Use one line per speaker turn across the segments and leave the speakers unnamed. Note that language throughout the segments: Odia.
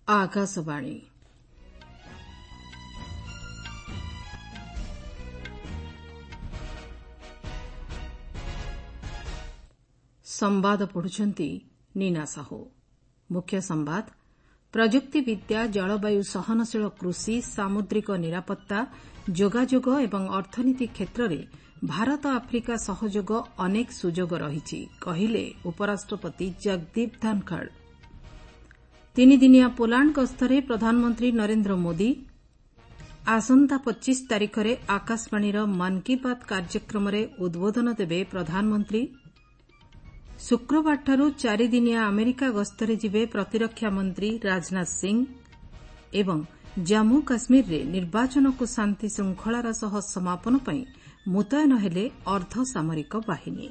आकाशवाणी संवाद पढ़ुछंती नीना साहू। मुख्य संवाद प्रजुक्ति विद्या जलवायु सहनशील कृषि सामुद्रिक निरापत्ता जोगाजोग एवं अर्थनीति क्षेत्र में भारत आफ्रिका सहयोग अनेक सुजोग रही कहिले उपराष्ट्रपति जगदीप धनखड़। 3 दिनिया पोलांड गस्तरे प्रधानमंत्री नरेंद्र मोदी आसंता 25 तारिख में आकाशवाणीर मन की बात कार्यक्रम में उद्बोधन देवे प्रधानमंत्री। शुक्रवारठारू 4 दिनिया अमेरिका गस्तरे जिवे प्रतिरक्षा मंत्री राजनाथ सिंह एवं जम्मू काश्मीर रे निर्वाचन को शांति श्रृंखलार सह समापन पई मुतयन हेले अर्धसामरिक बाहिनी।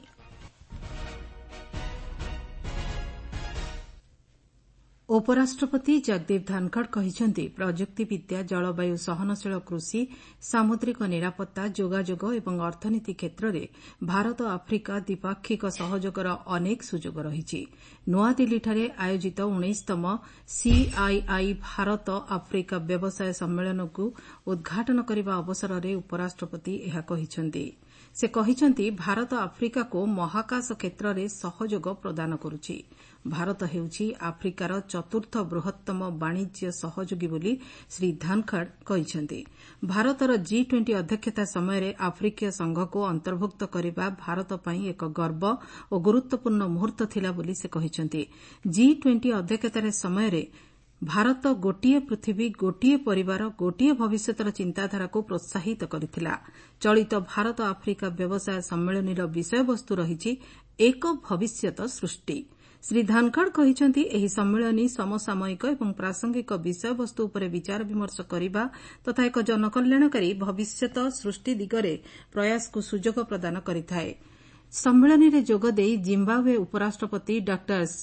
उपराष्ट्रपति जगदीप धनखड़ कहिसेंति प्रजुक्ति विद्या जलवायु सहनशील कृषि सामुद्रिक निरापत्ता जोगाजोग एवं अर्थनीति क्षेत्र में भारत आफ्रिका द्विपाक्षिक सहयोगर अनेक सुजोग रही। नूआदिल्लीଠାରେ आयोजित 19तम सीआईआई भारत आफ्रिका व्यवसाय सम्मेलन को उद्घाटन करने अवसर में उपराष्ट्रपति यह कहिसेंति। से कहिसेंति भारत आफ्रिका को महाकाश क्षेत्र में सहयोग प्रदान करुछि। भारत हेउछि आफ्रिकार चतुर्थ बृहत्तम वाणिज्य सहयोगी बोली श्री धनखड़ कहिसेंति। भारतर G20 अध्यक्षता समय आफ्रिकीय संघ को अंतर्भुक्त करने भारत पई एक गर्व और गुरुत्वपूर्ण मुहूर्त थिला बोली से कहिसेंति। G20 अध्यक्षतार समय भारत गोटिए पृथ्वी गोटिए परिवार गोटिए भविष्यतर चिंताधारा को प्रोत्साहित करथिला। चलित भारत आफ्रिका व्यवसाय सम्मेलनर विषयवस्तु रही एक भविष्यत सृष्टि। श्री धनखड़ कहिसेंति एही सम्मेलनी समसामयिक एवं प्रासंगिक विषयवस्तु उपरे विचार विमर्श करिबा तथा एक जनकल्याणकारी भविष्यत सृष्टि दिगरे प्रयास को सुजोग प्रदान करिथाए। सम्मेलन में जोगदेई जिम्बाब्वे उपराष्ट्रपति डॉ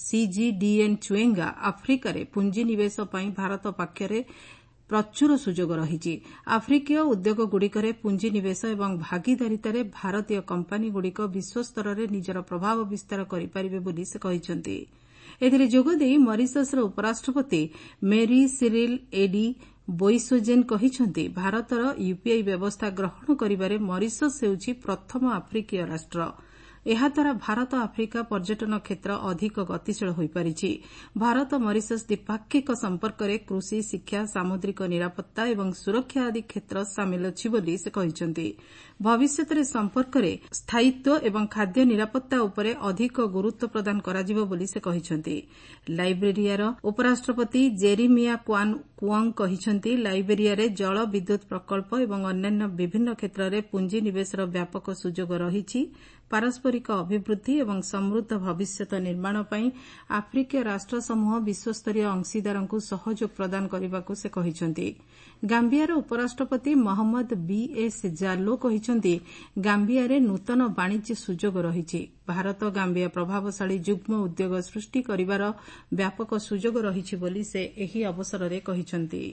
CGDN चुएंगा आफ्रिकार पुंजीनिवेश पई भारत पाखरे प्रचुर सुजोग रही। आफ्रिकीय उद्योगगुड़िकर पुंजीनिवेश एवं भागीदारितार भारतीय कंपानीगुड़िक विश्वस्तर में निजर प्रभाव विस्तार करिपारिबे बोली से कहिसेंति। एथिरे जोगदेई मॉरिशसर उपराष्ट्रपति मेरी सिरिल एडी बोइसोजेन कहिसेंति भारतर यूपीआई व्यवस्था ग्रहण करिबारे मॉरिशस हेउछि प्रथम आफ्रिकीय राष्ट्र। एहाद्वारा भारत आफ्रिका पर्यटन क्षेत्र अधिक गतिशील होई पारिछि। भारत मॉरिशस द्विपाक्षिक संपर्क में कृषि शिक्षा सामुद्रिक निरापत्ता एवं सुरक्षा आदि क्षेत्र सामिल अछि बोली से कहिसेंति। भविष्यत संपर्क में स्थायित्व एवं खाद्य निरापत्ता उपरे अधिक गुरुत्व प्रदान कराजिबो बोली से कहिसेंति। लाइबेरियार उपराष्ट्रपति जेरेमिया कुआंग कहिसेंति लाइबेरिया जल विद्युत प्रकल्प एवं अन्यान्य विभिन्न क्षेत्र में पुंजीनिवेशर व्यापक सुजोग रही। पारस्परिक अभिवृद्धि एवं समृद्ध भविष्यत निर्माण पई आफ्रिकीय राष्ट्र समूह विश्वस्तरीय अंशीदारों सहयोग प्रदान करने से कहिसेंति। गाम्बियार उपराष्ट्रपति मोहम्मद BS जालो कहिसेंति गाम्बिया नूतन वाणिज्य सुजोग रही। भारत गाम्बिया प्रभावशाली युग्म उद्योग सृष्टि करिवार व्यापक सुजोग रही बोली से एही अवसर में कहिसेंति।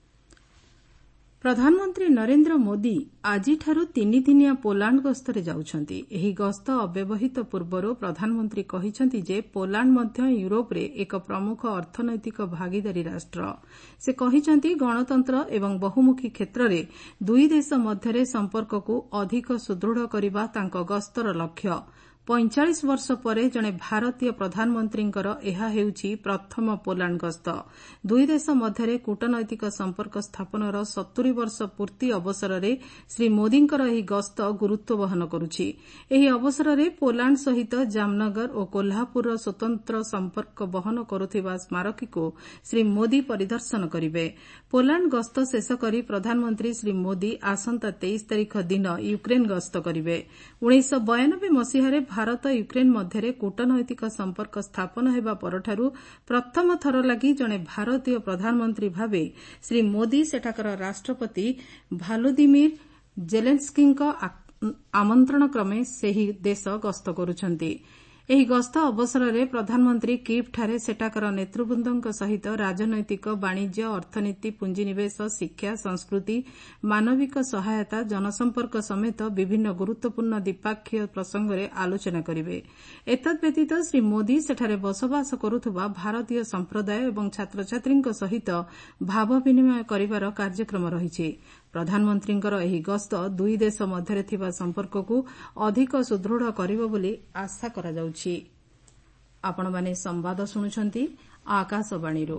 प्रधानमंत्री नरेंद्र मोदी आजिठारू 3 दिनिया पोलांड गस्तरे जाउछंती। एही गस्त अव्यवहित पूର୍ବରୁ प्रधानमंत्री कहिसेंति जे पोलांड मध्य यूरोप रे एक प्रमुख अर्थनैतिक भागीदारी राष्ट्र। से कहिसेंति गणतंत्र एवं बहुमुखी क्षेत्र में दुई देश मध्यरे संपर्क को अधिक सुदृढ़ करबा तांको गस्तर लक्ष्य। 45 वर्ष पर जड़े भारतीय प्रधानमंत्रींकर एहा हेउछि प्रथम पोलांड गस्त। दुई देश मध्यरे कूटनैतिक संपर्क स्थापनर 70 वर्ष पूर्ति अवसर में श्री मोदींकर एही गस्त गुरुत्व वहन करुछि। एही अवसर में पोलांड सहित जामनगर और कोल्हापुर स्वतंत्र संपर्क वहन करुथिबा स्मारकी को श्री मोदी परिदर्शन करिवे। पोलांड गस्त शेष करी प्रधानमंत्री श्री मोदी आसंता 23 तारिख दिन यूक्रेन गस्त करिवे। 1992 मसीह भारत यूक्रेन मध्य कूटनैतिक संपर्क स्थापन हेबा परठारू प्रथम थर लगी जड़े भारतीय प्रधानमंत्री भावे श्री मोदी सेठाकर राष्ट्रपति भलोदिमिर जेलेन्स्की आमंत्रण क्रमे सेही देश गस्त करुछंती। ଏହି ଗସ୍ତ ଅବସରରେ ପ୍ରଧାନମନ୍ତ୍ରୀ କିଭ୍ଠାରେ ସେଠାକାର ନେତୃବୃନ୍ଦଙ୍କ ସହିତ ରାଜନୈତିକ, ବାଣିଜ୍ୟ, ଅର୍ଥନୀତି, ପୁଞ୍ଜିନିବେଶ, ଶିକ୍ଷା, ସଂସ୍କୃତି, ମାନବିକ ସହାୟତା, ଜନସମ୍ପର୍କ ସମେତ ବିଭିନ୍ନ ଗୁରୁତ୍ୱପୂର୍ଣ୍ଣ ଦ୍ୱିପାକ୍ଷୀୟ ପ୍ରସଙ୍ଗରେ ଆଲୋଚନା କରିବେ। ଏତଦ୍ବ୍ୟତୀତ ଶ୍ରୀ ମୋଦି ସେଠାରେ ବସବାସ କରୁଥିବା ଭାରତୀୟ ସମ୍ପ୍ରଦାୟ ଏବଂ ଛାତ୍ରଛାତ୍ରୀଙ୍କ ସହିତ ଭାବ ବିନିମୟ କରିବାର କାର୍ଯ୍ୟକ୍ରମ ରହିଛି। ପ୍ରଧାନମନ୍ତ୍ରୀଙ୍କର ଏହି ଗସ୍ତ ଦୁଇ ଦେଶ ମଧ୍ୟରେ ଥିବା ସମ୍ପର୍କକୁ ଅଧିକ ସୁଦୃଢ଼ କରିବ ବୋଲି ଆଶା କରାଯାଉଛି। ଆପଣମାନେ ସମ୍ବାଦ ଶୁଣୁଛନ୍ତି ଆକାଶବାଣୀରୁ।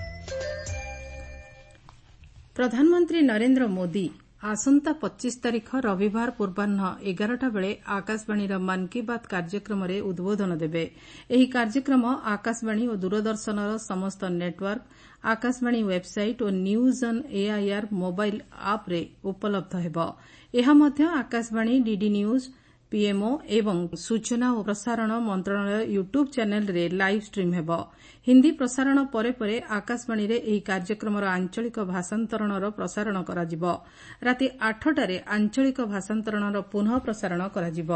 ପ୍ରଧାନମନ୍ତ୍ରୀ ନରେନ୍ଦ୍ର ମୋଦି ଆସନ୍ତା 25 ତାରିଖ ରବିବାର ପୂର୍ବାହ୍ନ 11ଟା ବେଳେ ଆକାଶବାଣୀର ମନ୍ କି ବାତ୍ କାର୍ଯ୍ୟକ୍ରମରେ ଉଦ୍ବୋଧନ ଦେବେ। ଏହି କାର୍ଯ୍ୟକ୍ରମ ଆକାଶବାଣୀ ଓ ଦୂରଦର୍ଶନର ସମସ୍ତ ନେଟୱାର୍କ, ଆକାଶବାଣୀ ୱେବ୍ସାଇଟ୍ ଓ ନ୍ୟୁଜ୍ ଅନ୍ ଏଆଇଆର୍ ମୋବାଇଲ୍ ଆପ୍ରେ ଉପଲବ୍ଧ ହେବ। ଏହା ମଧ୍ୟ ଆକାଶବାଣୀ, ଡିଡି ନ୍ୟୁଜ୍, ପିଏମ୍ଓ ଏବଂ ସୂଚନା ଓ ପ୍ରସାରଣ ମନ୍ତ୍ରଣାଳୟ ୟୁଟ୍ୟୁବ୍ ଚ୍ୟାନେଲ୍ରେ ଲାଇଭ୍ ଷ୍ଟ୍ରିମ୍ ହେବ। ହିନ୍ଦୀ ପ୍ରସାରଣ ପରେ ପରେ ଆକାଶବାଣୀରେ ଏହି କାର୍ଯ୍ୟକ୍ରମର ଆଞ୍ଚଳିକ ଭାଷାନ୍ତରଣର ପ୍ରସାରଣ କରାଯିବ। ରାତି 8ଟାରେ ଆଞ୍ଚଳିକ ଭାଷାନ୍ତରଣର ପୁନଃ ପ୍ରସାରଣ କରାଯିବ।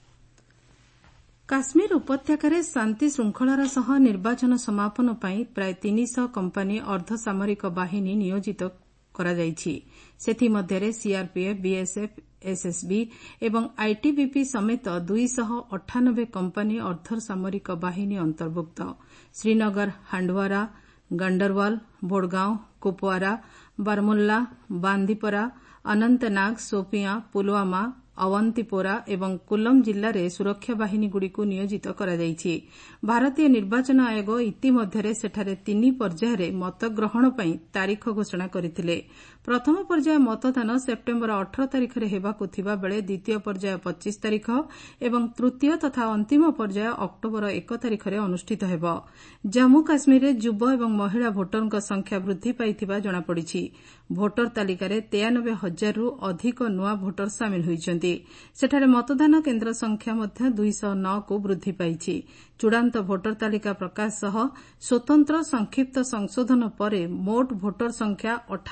କାଶ୍ମୀର ଉପତ୍ୟକାରେ ଶାନ୍ତି ଶୃଙ୍ଖଳାର ସହ ନିର୍ବାଚନ ସମାପନ ପାଇଁ ପ୍ରାୟ 300 କମ୍ପାନୀ ଅର୍ଦ୍ଧସାମରିକ ବାହିନୀ ନିୟୋଜିତ କରାଯାଇଛି। ସେଥିମଧ୍ୟରେ ସିଆର୍ପିଏଫ୍, ବିଏସ୍ଏଫ୍, ଏସ୍ଏସ୍ବି ଏବଂ ଆଇଟିବିପି ସମେତ 298 କମ୍ପାନୀ ଅର୍ଦ୍ଧସାମରିକ ବାହିନୀ ଅନ୍ତର୍ଭୁକ୍ତ। ଶ୍ରୀନଗର, ହାଣ୍ଡୱାରା, ଗଣ୍ଡରୱାଲ, ବୋଡଗାଁଓ, କୁପୱାରା, ବାରମୁଲ୍ଲା, ବାନ୍ଦିପୋରା, ଅନନ୍ତନାଗ, ସୋପିଆଁ, ପୁଲୱାମା, ଅୱନ୍ତିପୋରା ଏବଂ କୁଲମ୍ ଜିଲ୍ଲାରେ ସୁରକ୍ଷା ବାହିନୀଗୁଡ଼ିକୁ ନିୟୋଜିତ କରାଯାଇଛି। ଭାରତୀୟ ନିର୍ବାଚନ ଆୟୋଗ ଇତିମଧ୍ୟରେ ସେଠାରେ 3 ପର୍ଯ୍ୟାୟରେ ମତଗ୍ରହଣ ପାଇଁ ତାରିଖ ଘୋଷଣା କରିଥିଲେ। ପ୍ରଥମ ପର୍ଯ୍ୟାୟ ମତଦାନ ସେପ୍ଟେମ୍ବର 18 ତାରିଖରେ ହେବାକୁ ଥିବାବେଳେ ଦ୍ୱିତୀୟ ପର୍ଯ୍ୟାୟ 25 ତାରିଖ ଏବଂ ତୃତୀୟ ତଥା ଅନ୍ତିମ ପର୍ଯ୍ୟାୟ ଅକ୍ଟୋବର 1 ତାରିଖରେ ଅନୁଷ୍ଠିତ ହେବ। ଜାମ୍ମୁ କାଶ୍ମୀରରେ ଯୁବ ଏବଂ ମହିଳା ଭୋଟରଙ୍କ ସଂଖ୍ୟା ବୃଦ୍ଧି ପାଇଥିବା ଜଣାପଡ଼ିଛି। ଭୋଟର ତାଲିକାରେ 93,000ରୁ ଅଧିକ ନୂଆ ଭୋଟର ସାମିଲ ହୋଇଛନ୍ତି। ସେଠାରେ ମତଦାନ କେନ୍ଦ୍ର ସଂଖ୍ୟା ମଧ୍ୟ 209କୁ ବୃଦ୍ଧି ପାଇଛି। ଚୂଡ଼ାନ୍ତ ଭୋଟର ତାଲିକା ପ୍ରକାଶ ସହ ସ୍ୱତନ୍ତ୍ର ସଂକ୍ଷିପ୍ତ ସଂଶୋଧନ ପରେ ମୋଟ ଭୋଟର ସଂଖ୍ୟା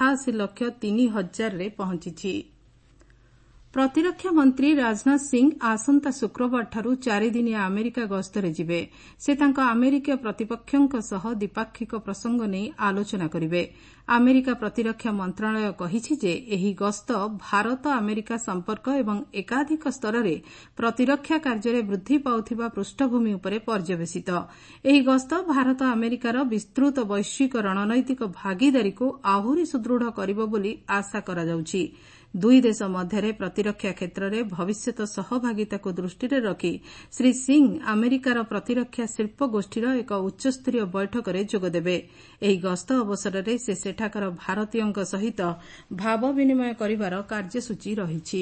88,03,000ରେ ପହଞ୍ଚିଛି। ପ୍ରତିରକ୍ଷା ମନ୍ତ୍ରୀ ରାଜନାଥ ସିଂ ଆସନ୍ତା ଶୁକ୍ରବାରଠାରୁ 4 ଦିନିଆ ଆମେରିକା ଗସ୍ତରେ ଯିବେ। ସେ ତାଙ୍କ ଆମେରିକୀୟ ପ୍ରତିପକ୍ଷଙ୍କ ସହ ଦ୍ୱିପାକ୍ଷିକ ପ୍ରସଙ୍ଗ ନେଇ ଆଲୋଚନା କରିବେ। ଆମେରିକା ପ୍ରତିରକ୍ଷା ମନ୍ତ୍ରଣାଳୟ କହିଛି ଯେ ଏହି ଗସ୍ତ ଭାରତ ଆମେରିକା ସମ୍ପର୍କ ଏବଂ ଏକାଧିକ ସ୍ତରରେ ପ୍ରତିରକ୍ଷା କାର୍ଯ୍ୟରେ ବୃଦ୍ଧି ପାଉଥିବା ପୃଷ୍ଠଭୂମି ଉପରେ ପର୍ଯ୍ୟବେସିତ। ଏହି ଗସ୍ତ ଭାରତ ଆମେରିକାର ବିସ୍ତୃତ ବୈଶ୍ୱିକ ରଣନୈତିକ ଭାଗିଦାରୀକୁ ଆହୁରି ସୁଦୃଢ଼ କରିବ ବୋଲି ଆଶା କରାଯାଉଛି। ଦୁଇ ଦେଶ ମଧ୍ୟରେ ପ୍ରତିରକ୍ଷା କ୍ଷେତ୍ରରେ ଭବିଷ୍ୟତ ସହଭାଗିତାକୁ ଦୃଷ୍ଟିରେ ରଖି ଶ୍ରୀ ସିଂ ଆମେରିକାର ପ୍ରତିରକ୍ଷା ଶିଳ୍ପ ଗୋଷ୍ଠୀର ଏକ ଉଚ୍ଚସ୍ତରୀୟ ବୈଠକରେ ଯୋଗଦେବେ। ଏହି ଗସ୍ତ ଅବସରରେ ସେ ସେଠାକାର ଭାରତୀୟଙ୍କ ସହିତ ଭାବ ବିନିମୟ କରିବାର କାର୍ଯ୍ୟସୂଚୀ ରହିଛି।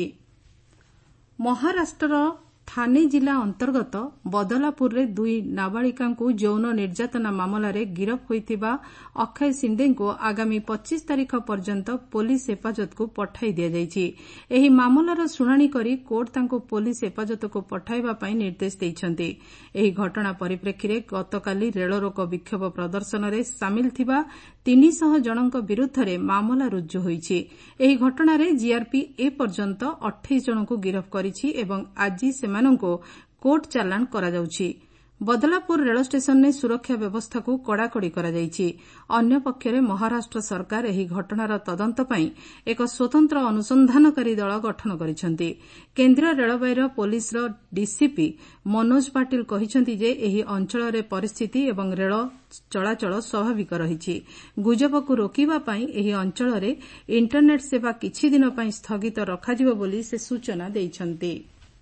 ମହାରାଷ୍ଟ୍ରର ଥାନେ ଜିଲ୍ଲା ଅନ୍ତର୍ଗତ ବଦଲାପୁରରେ 2 ନାବାଳିକାଙ୍କୁ ଯୌନ ନିର୍ଯାତନା ମାମଲାରେ ଗିରଫ ହୋଇଥିବା ଅକ୍ଷୟ ସିନ୍ଦେଙ୍କୁ ଆଗାମୀ 25 ତାରିଖ ପର୍ଯ୍ୟନ୍ତ ପୋଲିସ ହେପାଜତକୁ ପଠାଇ ଦିଆଯାଇଛି। ଏହି ମାମଲାର ଶୁଣାଣି କରି କୋର୍ଟ ତାଙ୍କୁ ପୋଲିସ ହେପାଜତକୁ ପଠାଇବା ପାଇଁ ନିର୍ଦ୍ଦେଶ ଦେଇଛନ୍ତି। ଏହି ଘଟଣା ପରିପ୍ରେକ୍ଷୀରେ ଗତକାଲି ରେଳରୋକ ବିକ୍ଷୋଭ ପ୍ରଦର୍ଶନରେ ସାମିଲ ଥିବା 300 ଜଣଙ୍କ ବିରୁଦ୍ଧରେ ମାମଲା ରୁଜୁ ହୋଇଛି। ଏହି ଘଟଣାରେ ଜିଆର୍ପି ଏପର୍ଯ୍ୟନ୍ତ 28 ଜଣଙ୍କୁ ଗିରଫ କରିଛି ଏବଂ ଆଜି ସେମାନଙ୍କୁ କୋର୍ଟ ଚାଲାଣ କରାଯାଉଛି। ବଦଲାପୁର ରେଳ ଷ୍ଟେସନରେ ସୁରକ୍ଷା ବ୍ୟବସ୍ଥାକୁ କଡ଼ାକଡ଼ି କରାଯାଇଛି। ଅନ୍ୟପକ୍ଷରେ ମହାରାଷ୍ଟ୍ର ସରକାର ଏହି ଘଟଣାର ତଦନ୍ତ ପାଇଁ ଏକ ସ୍ୱତନ୍ତ୍ର ଅନୁସନ୍ଧାନକାରୀ ଦଳ ଗଠନ କରିଛନ୍ତି। କେନ୍ଦ୍ରୀୟ ରେଳବାଇର ପୋଲିସର ଡିସିପି ମନୋଜ ପାଟିଲ କହିଛନ୍ତି ଯେ ଏହି ଅଞ୍ଚଳରେ ପରିସ୍ଥିତି ଏବଂ ରେଳ ଚଳାଚଳ ସ୍ୱାଭାବିକ ରହିଛି। ଗୁଜବକୁ ରୋକିବା ପାଇଁ ଏହି ଅଞ୍ଚଳରେ ଇଣ୍ଟରନେଟ୍ ସେବା କିଛି ଦିନ ପାଇଁ ସ୍ଥଗିତ ରଖାଯିବ ବୋଲି ସେ ସୂଚନା ଦେଇଛନ୍ତି।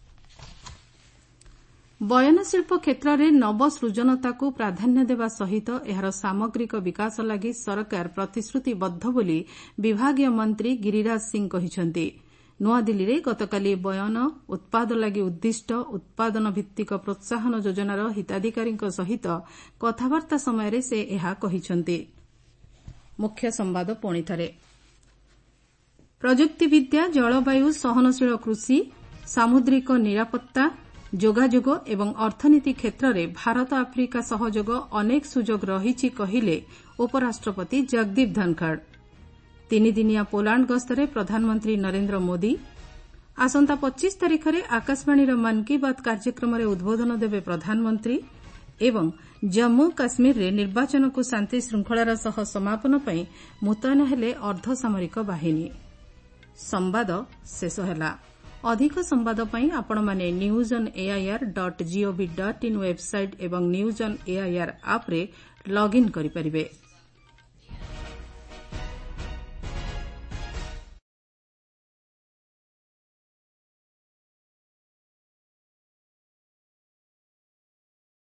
ବୟନଶିଳ୍ପ କ୍ଷେତ୍ରରେ ନବସୃଜନତାକୁ ପ୍ରାଧାନ୍ୟ ଦେବା ସହିତ ଏହାର ସାମଗ୍ରିକ ବିକାଶ ଲାଗି ସରକାର ପ୍ରତିଶ୍ରୁତିବଦ୍ଧ ବୋଲି ବିଭାଗୀୟ ମନ୍ତ୍ରୀ ଗିରିରାଜ ସିଂ କହିଛନ୍ତି। ନୂଆଦିଲ୍ଲୀରେ ଗତକାଲି ବୟନ ଉତ୍ପାଦ ଲାଗି ଉଦ୍ଦିଷ୍ଟ ଉତ୍ପାଦନ ଭିତ୍ତିକ ପ୍ରୋତ୍ସାହନ ଯୋଜନାର ହିତାଧିକାରୀଙ୍କ ସହିତ କଥାବାର୍ତ୍ତା ସମୟରେ ସେ ଏହା କହିଛନ୍ତି। ମୁଖ୍ୟ ସମ୍ବାଦ ପୁଣିଥରେ। ପ୍ରଯୁକ୍ତିବିଦ୍ୟା, ଜଳବାୟୁ ସହନଶୀଳ କୃଷି, ସାମୁଦ୍ରିକ ନିରାପତ୍ତା, ଯୋଗାଯୋଗ ଏବଂ ଅର୍ଥନୀତି କ୍ଷେତ୍ରରେ ଭାରତ ଆଫ୍ରିକା ସହଯୋଗ ଅନେକ ସୁଯୋଗ ରହିଛି କହିଲେ ଉପରାଷ୍ଟ୍ରପତି ଜଗଦୀପ ଧନଖଡ଼। 3 ଦିନିଆ ପୋଲାଣ୍ଡ ଗସ୍ତରେ ପ୍ରଧାନମନ୍ତ୍ରୀ ନରେନ୍ଦ୍ର ମୋଦି ଆସନ୍ତା 25 ତାରିଖରେ ଆକାଶବାଣୀର ମନ୍ କି ବାତ୍ କାର୍ଯ୍ୟକ୍ରମରେ ଉଦ୍ବୋଧନ ଦେବେ ପ୍ରଧାନମନ୍ତ୍ରୀ ଏବଂ ଜମ୍ମୁ କାଶ୍ମୀରରେ ନିର୍ବାଚନକୁ ଶାନ୍ତି ଶୃଙ୍ଖଳାର ସହ ସମାପନ ପାଇଁ ମୁତୟନ ହେଲେ ଅର୍ଦ୍ଧସାମରିକ ବାହିନୀ। ସମ୍ବାଦ ଶେଷ ହେଲା। ଅଧିକ ସମ୍ବାଦ ପାଇଁ ଆପଣମାନେ newsonair.gov.in ୱେବସାଇଟ୍ ଏବଂ ନ୍ୟୁଜ୍ ଅନ୍ ଏଆଇଆର୍ ଆପ୍ରେ ଲଗ୍ଇନ୍ କରିପାରିବେ।